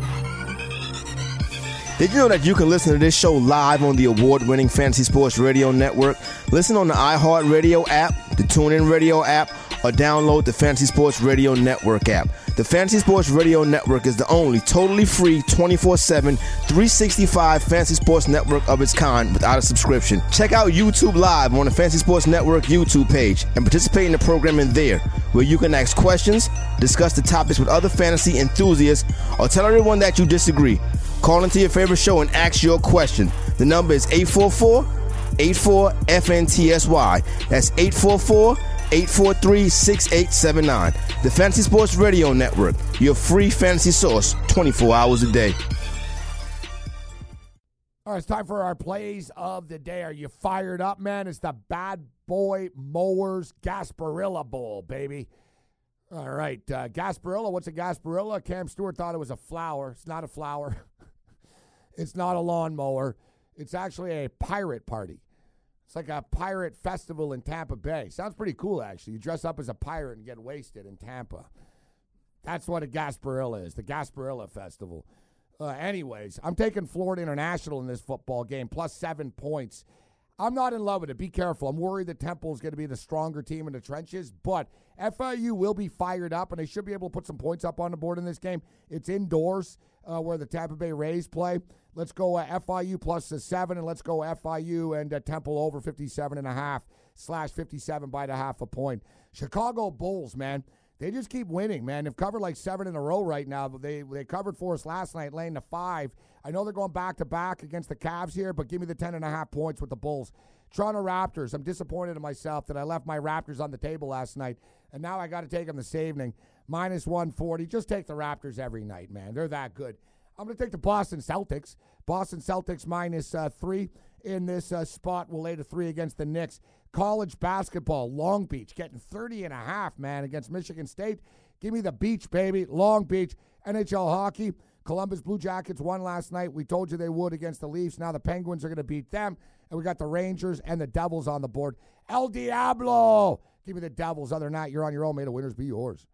Did you know that you can listen to this show live on the award-winning Fantasy Sports Radio Network? Listen on the iHeartRadio app, the TuneIn Radio app, or download the Fantasy Sports Radio Network app. The Fantasy Sports Radio Network is the only totally free twenty-four seven, three sixty-five Fantasy Sports Network of its kind without a subscription. Check out YouTube Live on the Fantasy Sports Network YouTube page and participate in the programming there, where you can ask questions, discuss the topics with other fantasy enthusiasts, or tell everyone that you disagree. Call into your favorite show and ask your question. The number is eight four four, eight four, F N T S Y. That's eight four four, eight four three, six eight seven nine. The Fantasy Sports Radio Network, your free fantasy source twenty-four hours a day. All right, it's time for our plays of the day. Are you fired up, man? It's the Bad Boy Mowers Gasparilla Bowl, baby. All right, uh, Gasparilla. What's a Gasparilla? Cam Stewart thought it was a flower. It's not a flower. It's not a lawnmower. It's actually a pirate party. It's like a pirate festival in Tampa Bay. Sounds pretty cool, actually. You dress up as a pirate and get wasted in Tampa. That's what a Gasparilla is, the Gasparilla Festival. Uh, anyways, I'm taking Florida International in this football game, plus seven points. I'm not in love with it. Be careful. I'm worried that Temple is going to be the stronger team in the trenches, but F I U will be fired up, and they should be able to put some points up on the board in this game. It's indoors uh, where the Tampa Bay Rays play. Let's go uh, F I U plus the seven, and let's go F I U and uh, Temple over fifty-seven and a half slash fifty-seven by the half a point. Chicago Bulls, man, they just keep winning, man. They've covered like seven in a row right now. They they covered for us last night, laying to five. I know they're going back to back against the Cavs here, but give me the ten and a half points with the Bulls. Toronto Raptors. I'm disappointed in myself that I left my Raptors on the table last night, and now I got to take them this evening. Minus one forty. Just take the Raptors every night, man. They're that good. I'm going to take the Boston Celtics. Boston Celtics minus uh, three in this uh, spot. We'll lay to three against the Knicks. College basketball, Long Beach, getting thirty and a half, man, against Michigan State. Give me the beach, baby. Long Beach. N H L hockey. Columbus Blue Jackets won last night. We told you they would against the Leafs. Now the Penguins are going to beat them. And we got the Rangers and the Devils on the board. El Diablo. Give me the Devils. Other than that, you're on your own. May the winners be yours.